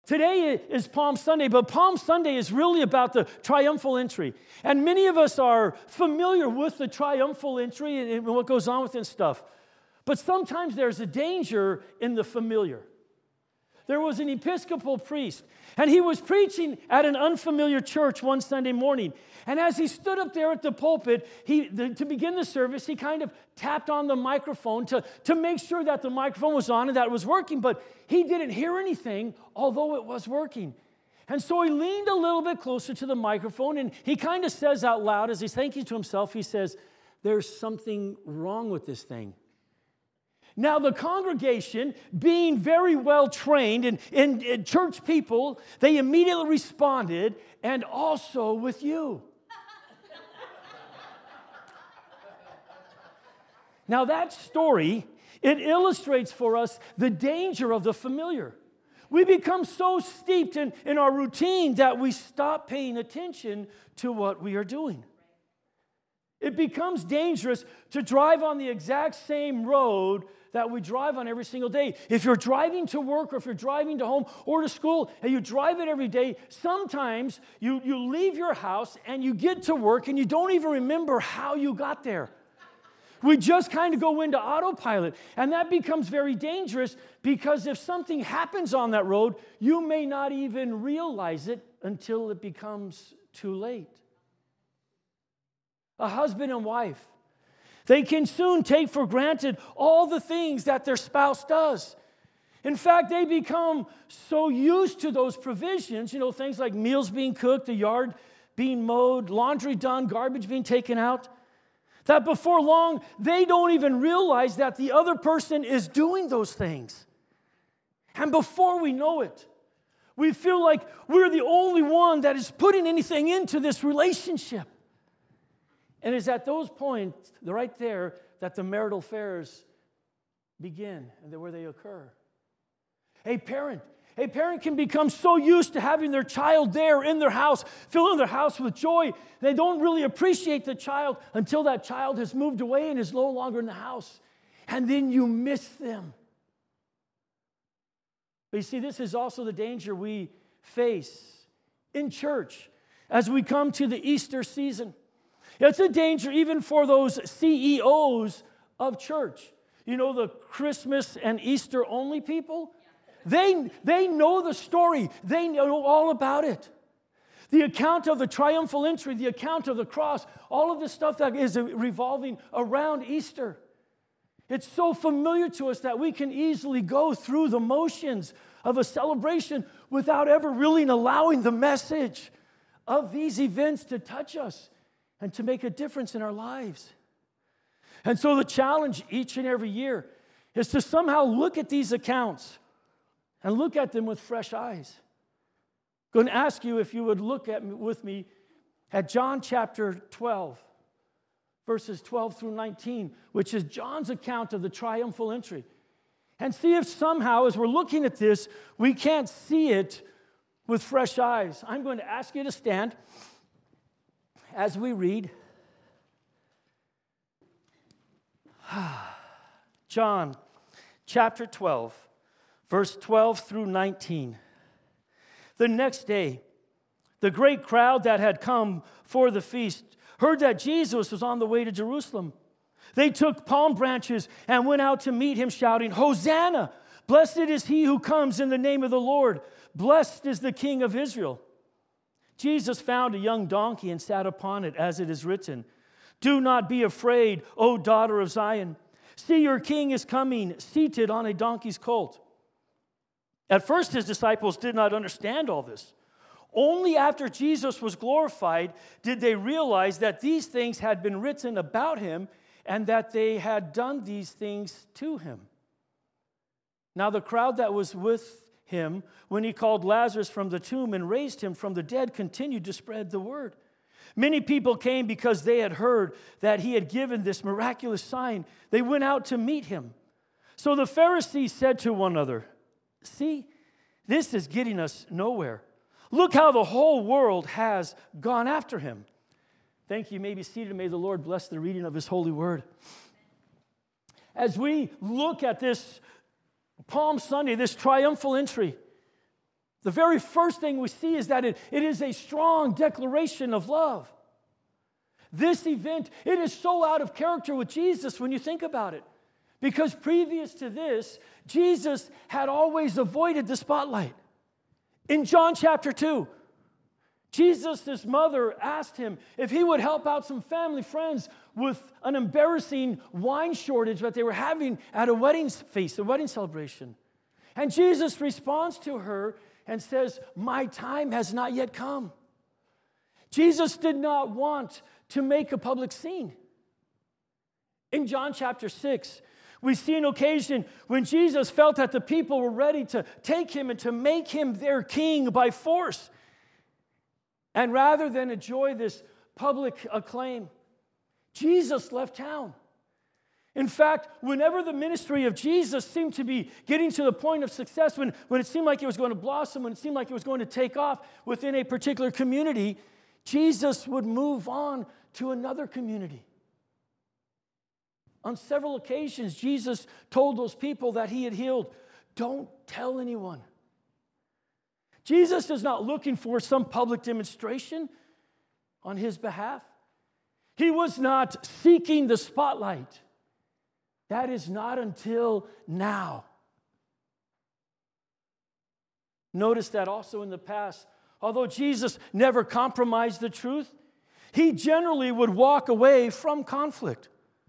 Today is Palm Sunday, but Palm Sunday is really about the triumphal entry. And many of us are familiar with the triumphal entry and what goes on with it and stuff. But sometimes there's a danger in the familiar. There was an Episcopal priest, and he was preaching at an unfamiliar church one Sunday morning. And as he stood up there at the pulpit, to begin the service, he kind of tapped on the microphone to make sure that the microphone was on and that it was working. But he didn't hear anything, although it was working. And so he leaned a little bit closer to the microphone, and he kind of says out loud, as he's thinking to himself, he says, "There's something wrong with this thing." Now, the congregation, being very well trained and church people, they immediately responded, "And also with you." Now, that story, it illustrates for us the danger of the familiar. We become so steeped in our routine that we stop paying attention to what we are doing. It becomes dangerous to drive on the exact same road that we drive on every single day. If you're driving to work or if you're driving to home or to school and you drive it every day, sometimes you leave your house and you get to work and you don't even remember how you got there. We just kind of go into autopilot, and that becomes very dangerous because if something happens on that road, you may not even realize it until it becomes too late. A husband and wife, they can soon take for granted all the things that their spouse does. In fact, they become so used to those provisions, things like meals being cooked, the yard being mowed, laundry done, garbage being taken out, that before long, they don't even realize that the other person is doing those things. And before we know it, we feel like we're the only one that is putting anything into this relationship. And it's at those points, right there, that the marital affairs begin and where they occur. A parent can become so used to having their child there in their house, filling their house with joy, they don't really appreciate the child until that child has moved away and is no longer in the house. And then you miss them. But you see, this is also the danger we face in church as we come to the Easter season. It's a danger even for those CEOs of church. The Christmas and Easter only people? They know the story. They know all about it. The account of the triumphal entry, the account of the cross, all of the stuff that is revolving around Easter. It's so familiar to us that we can easily go through the motions of a celebration without ever really allowing the message of these events to touch us and to make a difference in our lives. And so the challenge each and every year is to somehow look at these accounts and look at them with fresh eyes. I'm going to ask you if you would look with me at John chapter 12, verses 12 through 19, which is John's account of the triumphal entry. And see if somehow, as we're looking at this, we can't see it with fresh eyes. I'm going to ask you to stand as we read John chapter 12, verse 12 through 19. The next day, the great crowd that had come for the feast heard that Jesus was on the way to Jerusalem. They took palm branches and went out to meet him, shouting, "Hosanna! Blessed is he who comes in the name of the Lord. Blessed is the King of Israel." Jesus found a young donkey and sat upon it, as it is written, "Do not be afraid, O daughter of Zion. See, your king is coming, seated on a donkey's colt." At first, his disciples did not understand all this. Only after Jesus was glorified did they realize that these things had been written about him and that they had done these things to him. Now the crowd that was with him when he called Lazarus from the tomb and raised him from the dead continued to spread the word. Many people came because they had heard that he had given this miraculous sign. They went out to meet him. So the Pharisees said to one another, "See, this is getting us nowhere. Look how the whole world has gone after him." Thank you. You may be seated. May the Lord bless the reading of his holy word. As we look at this Palm Sunday, this triumphal entry, The very first thing we see is that it is a strong declaration of love. This event, it is so out of character with Jesus when you think about it. Because previous to this, Jesus had always avoided the spotlight. In John chapter 2, Jesus' mother asked him if he would help out some family friends with an embarrassing wine shortage that they were having at a wedding feast, a wedding celebration. And Jesus responds to her and says, "My time has not yet come." Jesus did not want to make a public scene. In John chapter 6, we see an occasion when Jesus felt that the people were ready to take him and to make him their king by force. And rather than enjoy this public acclaim, Jesus left town. In fact, whenever the ministry of Jesus seemed to be getting to the point of success, when it seemed like it was going to blossom, when it seemed like it was going to take off within a particular community, Jesus would move on to another community. On several occasions, Jesus told those people that he had healed, "Don't tell anyone." Jesus is not looking for some public demonstration on his behalf. He was not seeking the spotlight. That is not until now. Notice that also in the past, although Jesus never compromised the truth, he generally would walk away from conflict.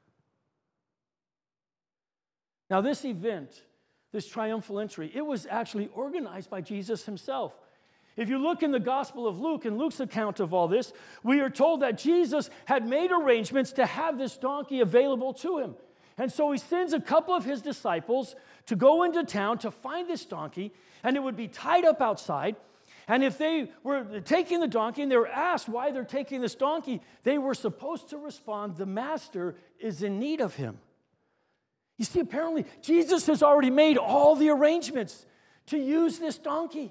Now, this event, this triumphal entry, it was actually organized by Jesus himself. If you look in the Gospel of Luke, in Luke's account of all this, we are told that Jesus had made arrangements to have this donkey available to him. And so he sends a couple of his disciples to go into town to find this donkey, and it would be tied up outside. And if they were taking the donkey and they were asked why they're taking this donkey, they were supposed to respond, "The master is in need of him." You see, apparently, Jesus has already made all the arrangements to use this donkey.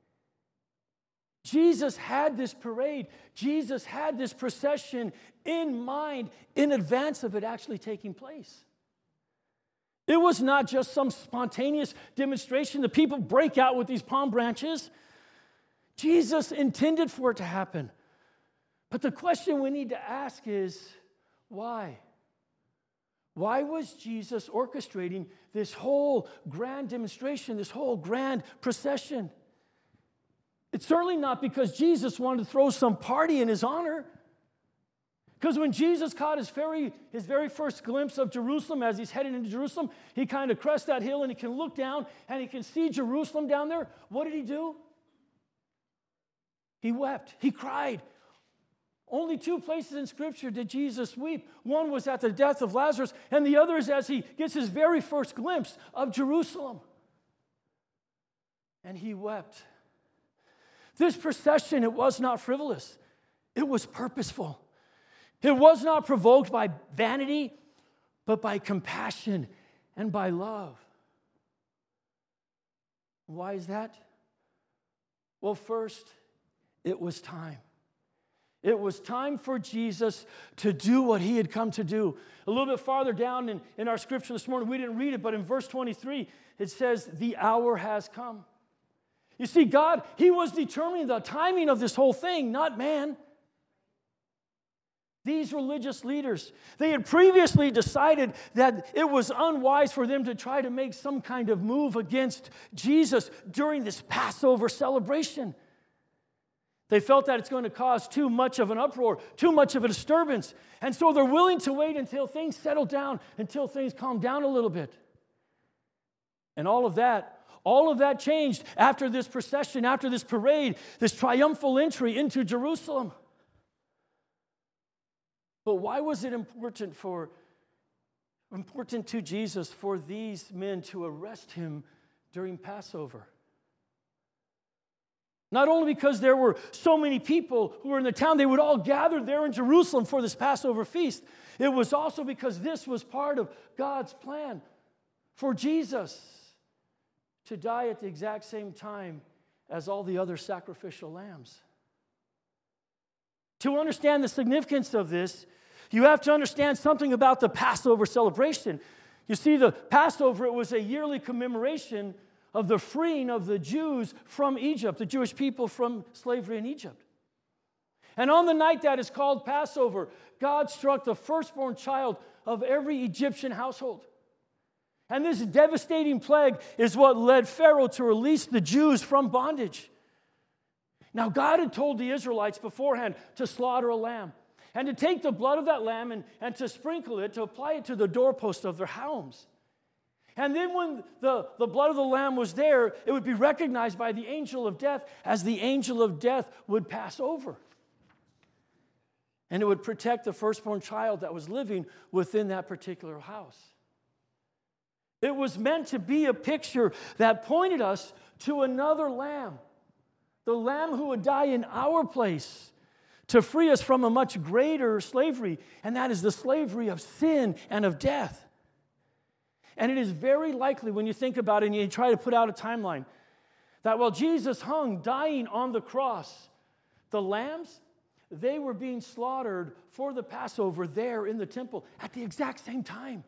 Jesus had this parade. Jesus had this procession in mind in advance of it actually taking place. It was not just some spontaneous demonstration. The people break out with these palm branches. Jesus intended for it to happen. But the question we need to ask is, why? Why was Jesus orchestrating this whole grand demonstration, this whole grand procession? It's certainly not because Jesus wanted to throw some party in his honor. Because when Jesus caught his very first glimpse of Jerusalem as he's headed into Jerusalem, he kind of crests that hill and he can look down and he can see Jerusalem down there. What did he do? He wept. He cried. Only two places in Scripture did Jesus weep. One was at the death of Lazarus, and the other is as he gets his very first glimpse of Jerusalem. And he wept. This procession, it was not frivolous. It was purposeful. It was not provoked by vanity, but by compassion and by love. Why is that? Well, first, it was time. It was time for Jesus to do what he had come to do. A little bit farther down in our scripture this morning, we didn't read it, but in verse 23, it says, "The hour has come." You see, God, he was determining the timing of this whole thing, not man. These religious leaders, they had previously decided that it was unwise for them to try to make some kind of move against Jesus during this Passover celebration. They felt that it's going to cause too much of an uproar, too much of a disturbance. And so they're willing to wait until things settle down, until things calm down a little bit. And all of that changed after this procession, after this parade, this triumphal entry into Jerusalem. But why was it important to Jesus for these men to arrest him during Passover? Not only because there were so many people who were in the town, they would all gather there in Jerusalem for this Passover feast. It was also because this was part of God's plan for Jesus to die at the exact same time as all the other sacrificial lambs. To understand the significance of this, you have to understand something about the Passover celebration. You see, the Passover, it was a yearly commemoration of the freeing of the Jews from Egypt, the Jewish people from slavery in Egypt. And on the night that is called Passover, God struck the firstborn child of every Egyptian household. And this devastating plague is what led Pharaoh to release the Jews from bondage. Now, God had told the Israelites beforehand to slaughter a lamb and to take the blood of that lamb and to sprinkle it, to apply it to the doorpost of their homes. And then when the blood of the lamb was there, it would be recognized by the angel of death as the angel of death would pass over. And it would protect the firstborn child that was living within that particular house. It was meant to be a picture that pointed us to another lamb, the lamb who would die in our place to free us from a much greater slavery, and that is the slavery of sin and of death. And it is very likely, when you think about it and you try to put out a timeline, that while Jesus hung, dying on the cross, the lambs, they were being slaughtered for the Passover there in the temple at the exact same time.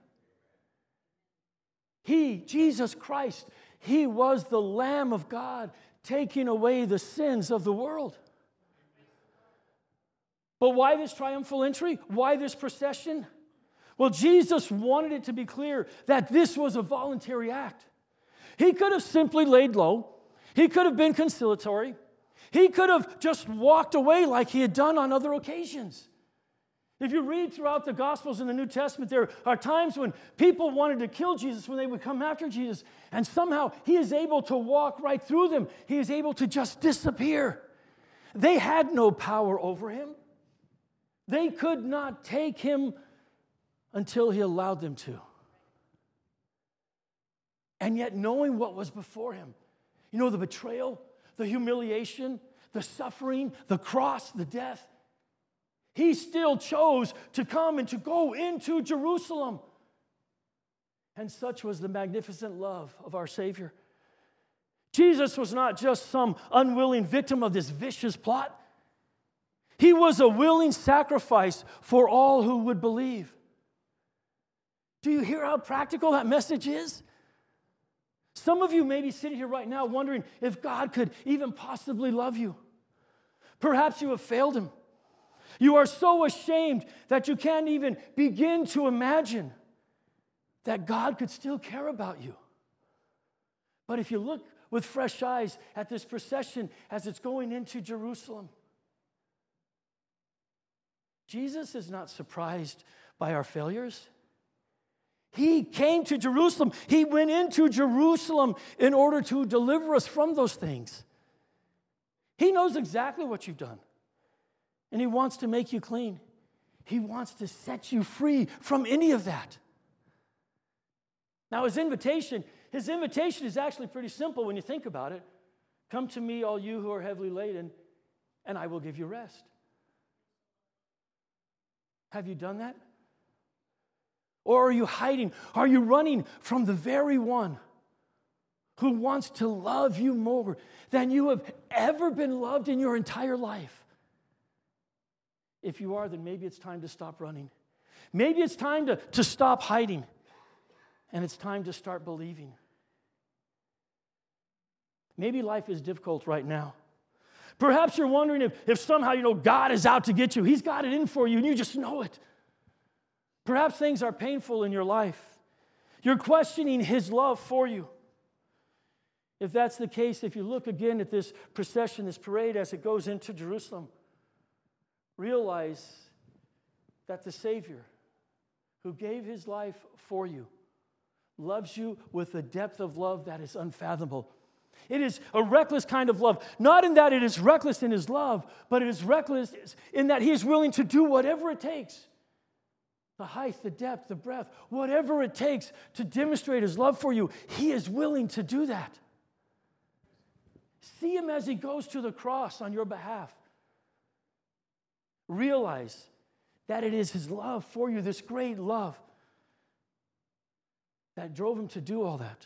He, Jesus Christ, He was the Lamb of God taking away the sins of the world. But why this triumphal entry? Why this procession? Well, Jesus wanted it to be clear that this was a voluntary act. He could have simply laid low. He could have been conciliatory. He could have just walked away like he had done on other occasions. If you read throughout the Gospels in the New Testament, there are times when people wanted to kill Jesus, when they would come after Jesus, and somehow he is able to walk right through them. He is able to just disappear. They had no power over him. They could not take him until he allowed them to. And yet, knowing what was before him, you know, the betrayal, the humiliation, the suffering, the cross, the death, he still chose to come and to go into Jerusalem. And such was the magnificent love of our Savior. Jesus was not just some unwilling victim of this vicious plot. He was a willing sacrifice for all who would believe. Do you hear how practical that message is? Some of you may be sitting here right now wondering if God could even possibly love you. Perhaps you have failed him. You are so ashamed that you can't even begin to imagine that God could still care about you. But if you look with fresh eyes at this procession as it's going into Jerusalem, Jesus is not surprised by our failures. He came to Jerusalem. He went into Jerusalem in order to deliver us from those things. He knows exactly what you've done. And he wants to make you clean. He wants to set you free from any of that. Now, his invitation is actually pretty simple when you think about it. Come to me, all you who are heavily laden, and I will give you rest. Have you done that? Or are you hiding? Are you running from the very one who wants to love you more than you have ever been loved in your entire life? If you are, then maybe it's time to stop running. Maybe it's time to stop hiding. And it's time to start believing. Maybe life is difficult right now. Perhaps you're wondering if somehow, God is out to get you. He's got it in for you and you just know it. Perhaps things are painful in your life. You're questioning his love for you. If that's the case, if you look again at this procession, this parade as it goes into Jerusalem, realize that the Savior who gave his life for you loves you with a depth of love that is unfathomable. It is a reckless kind of love. Not in that it is reckless in his love, but it is reckless in that he is willing to do whatever it takes. The height, the depth, the breadth, whatever it takes to demonstrate his love for you, he is willing to do that. See him as he goes to the cross on your behalf. Realize that it is his love for you, this great love, that drove him to do all that.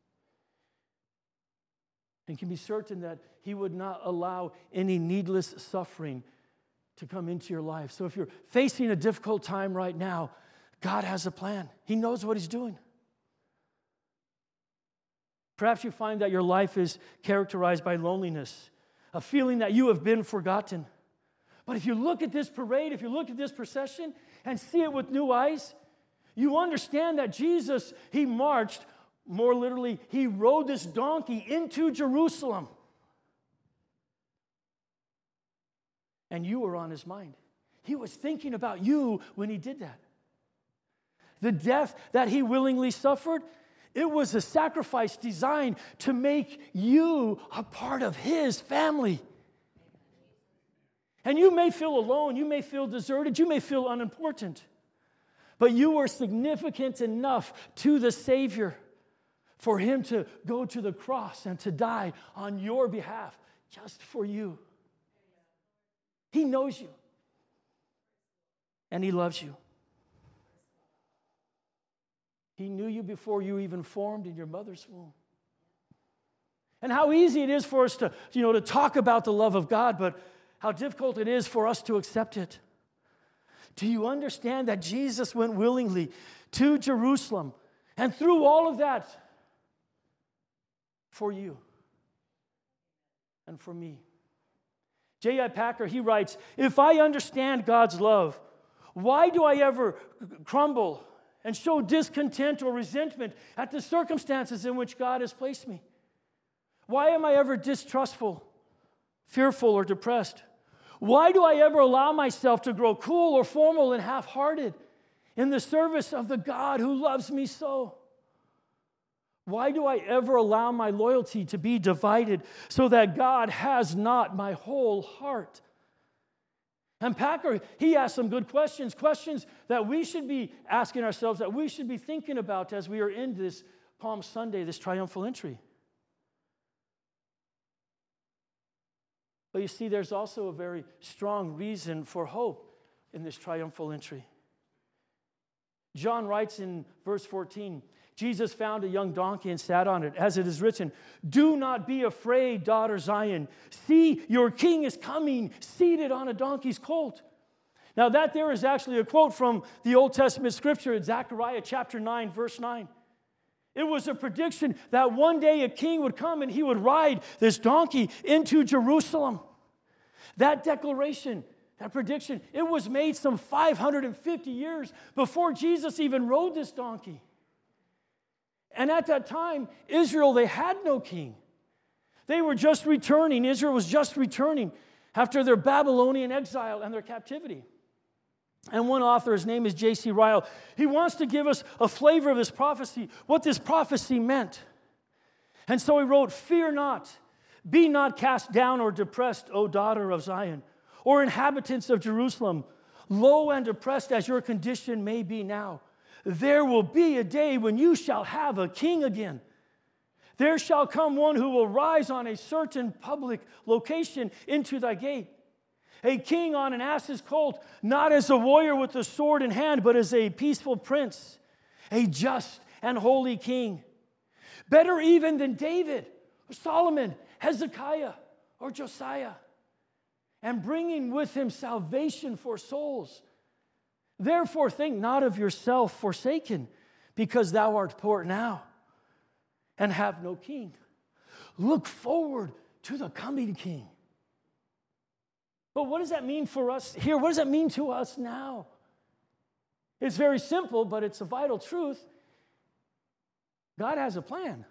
And can be certain that he would not allow any needless suffering to come into your life. So if you're facing a difficult time right now, God has a plan. He knows what he's doing. Perhaps you find that your life is characterized by loneliness, a feeling that you have been forgotten. But if you look at this parade, if you look at this procession and see it with new eyes, you understand that Jesus, he marched, more literally, he rode this donkey into Jerusalem. And you were on his mind. He was thinking about you when he did that. The death that he willingly suffered, it was a sacrifice designed to make you a part of his family. And you may feel alone, you may feel deserted, you may feel unimportant, but you were significant enough to the Savior for him to go to the cross and to die on your behalf, just for you. He knows you, and he loves you. He knew you before you even formed in your mother's womb. And how easy it is for us to talk about the love of God, but how difficult it is for us to accept it. Do you understand that Jesus went willingly to Jerusalem and through all of that for you and for me? J.I. Packer, he writes, if I understand God's love, why do I ever crumble and show discontent or resentment at the circumstances in which God has placed me? Why am I ever distrustful, fearful, or depressed? Why do I ever allow myself to grow cool or formal and half-hearted in the service of the God who loves me so? Why do I ever allow my loyalty to be divided so that God has not my whole heart? And Packer, he asked some good questions that we should be asking ourselves, that we should be thinking about as we are in this Palm Sunday, this triumphal entry. But you see, there's also a very strong reason for hope in this triumphal entry. John writes in verse 14, Jesus found a young donkey and sat on it, as it is written, do not be afraid, daughter Zion. See, your king is coming, seated on a donkey's colt. Now that there is actually a quote from the Old Testament scripture in Zechariah chapter 9, verse 9. It was a prediction that one day a king would come and he would ride this donkey into Jerusalem. That declaration, that prediction, it was made some 550 years before Jesus even rode this donkey. And at that time, Israel, they had no king. They were just returning. Israel was just returning after their Babylonian exile and their captivity. And one author, his name is J.C. Ryle, he wants to give us a flavor of this prophecy, what this prophecy meant. And so he wrote, fear not, be not cast down or depressed, O daughter of Zion, or inhabitants of Jerusalem, low and depressed as your condition may be now. There will be a day when you shall have a king again. There shall come one who will rise on a certain public location into thy gate. A king on an ass's colt, not as a warrior with a sword in hand, but as a peaceful prince, a just and holy king. Better even than David, or Solomon, Hezekiah, or Josiah, and bringing with him salvation for souls. Therefore think not of yourself forsaken, because thou art poor now, and have no king. Look forward to the coming king. But what does that mean for us here? What does that mean to us now? It's very simple, but it's a vital truth. God has a plan.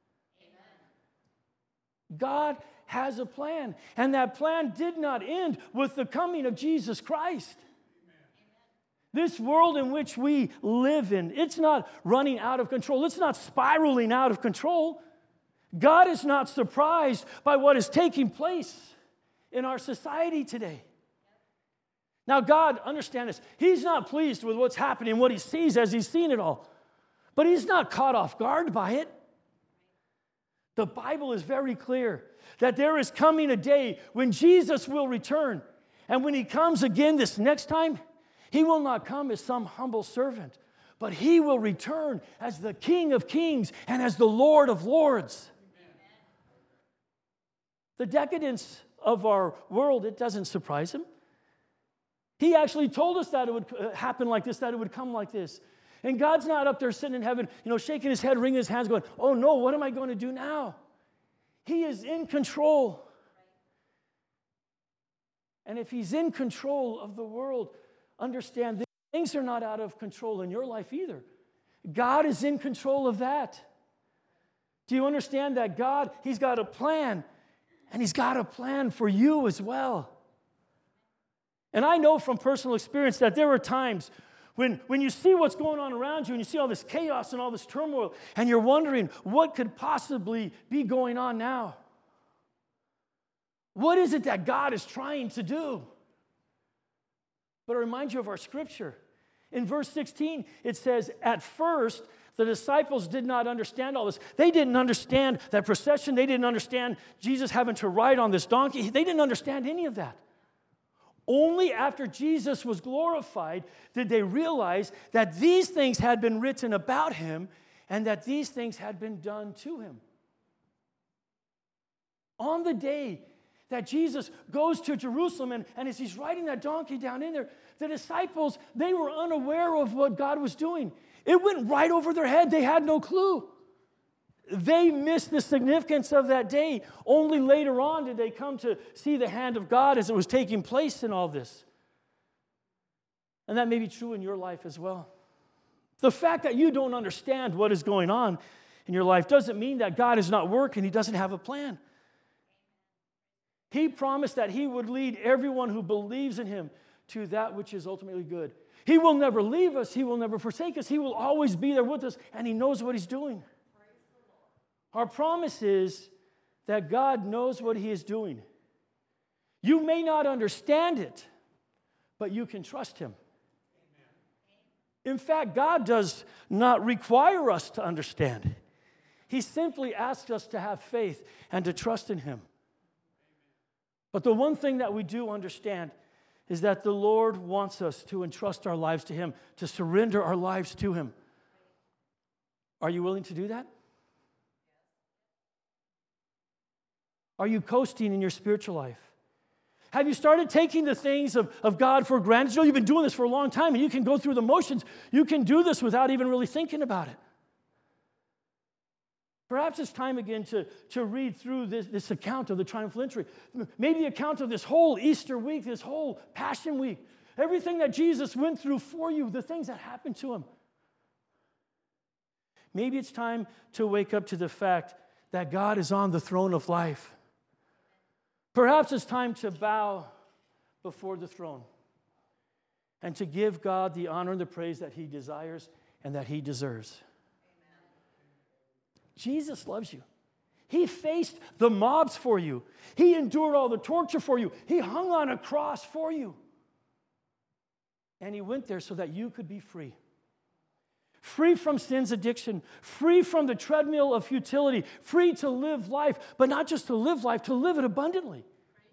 Amen. God has a plan. And that plan did not end with the coming of Jesus Christ. Amen. This world in which we live in, it's not running out of control. It's not spiraling out of control. God is not surprised by what is taking place in our society today. Now, God, understand this, He's not pleased with what's happening, what He sees as He's seen it all. But He's not caught off guard by it. The Bible is very clear that there is coming a day when Jesus will return. And when He comes again this next time, He will not come as some humble servant, but He will return as the King of Kings and as the Lord of Lords. Amen. The decadence of our world, it doesn't surprise Him. He actually told us that it would happen like this, that it would come like this. And God's not up there sitting in heaven, shaking his head, wringing his hands, going, oh no, what am I going to do now? He is in control. And if he's in control of the world, understand that things are not out of control in your life either. God is in control of that. Do you understand that God, he's got a plan, and he's got a plan for you as well. And I know from personal experience that there are times when you see what's going on around you and you see all this chaos and all this turmoil, and you're wondering what could possibly be going on now. What is it that God is trying to do? But I remind you of our scripture. In verse 16, it says, at first, the disciples did not understand all this. They didn't understand that procession. They didn't understand Jesus having to ride on this donkey. They didn't understand any of that. Only after Jesus was glorified did they realize that these things had been written about him and that these things had been done to him. On the day that Jesus goes to Jerusalem, and as he's riding that donkey down in there, the disciples, they were unaware of what God was doing. It went right over their head. They had no clue. They missed the significance of that day. Only later on did they come to see the hand of God as it was taking place in all this. And that may be true in your life as well. The fact that you don't understand what is going on in your life doesn't mean that God is not working. He doesn't have a plan. He promised that he would lead everyone who believes in him to that which is ultimately good. He will never leave us. He will never forsake us. He will always be there with us, and he knows what he's doing. Our promise is that God knows what he is doing. You may not understand it, but you can trust him. In fact, God does not require us to understand. He simply asks us to have faith and to trust in him. But the one thing that we do understand is that the Lord wants us to entrust our lives to him, to surrender our lives to him. Are you willing to do that? Are you coasting in your spiritual life? Have you started taking the things of God for granted? You've been doing this for a long time, and you can go through the motions. You can do this without even really thinking about it. Perhaps it's time again to read through this account of the triumphal entry. Maybe the account of this whole Easter week, this whole Passion Week. Everything that Jesus went through for you, the things that happened to him. Maybe it's time to wake up to the fact that God is on the throne of life. Perhaps it's time to bow before the throne and to give God the honor and the praise that he desires and that he deserves. Jesus loves you. He faced the mobs for you. He endured all the torture for you. He hung on a cross for you. And he went there so that you could be free. Free from sin's addiction. Free from the treadmill of futility. Free to live life, but not just to live life, to live it abundantly.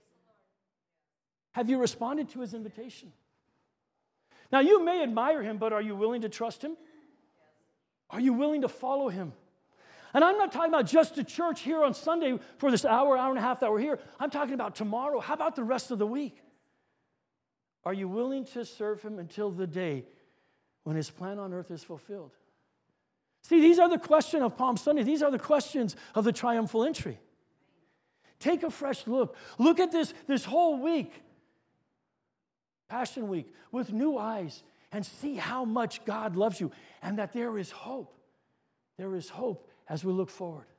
Have you responded to his invitation? Now, you may admire him, but are you willing to trust him? Are you willing to follow him? And I'm not talking about just the church here on Sunday for this hour and a half that we're here. I'm talking about tomorrow. How about the rest of the week? Are you willing to serve him until the day when his plan on earth is fulfilled? See, these are the questions of Palm Sunday. These are the questions of the triumphal entry. Take a fresh look. Look at this whole week, Passion Week, with new eyes and see how much God loves you and that there is hope. There is hope as we look forward.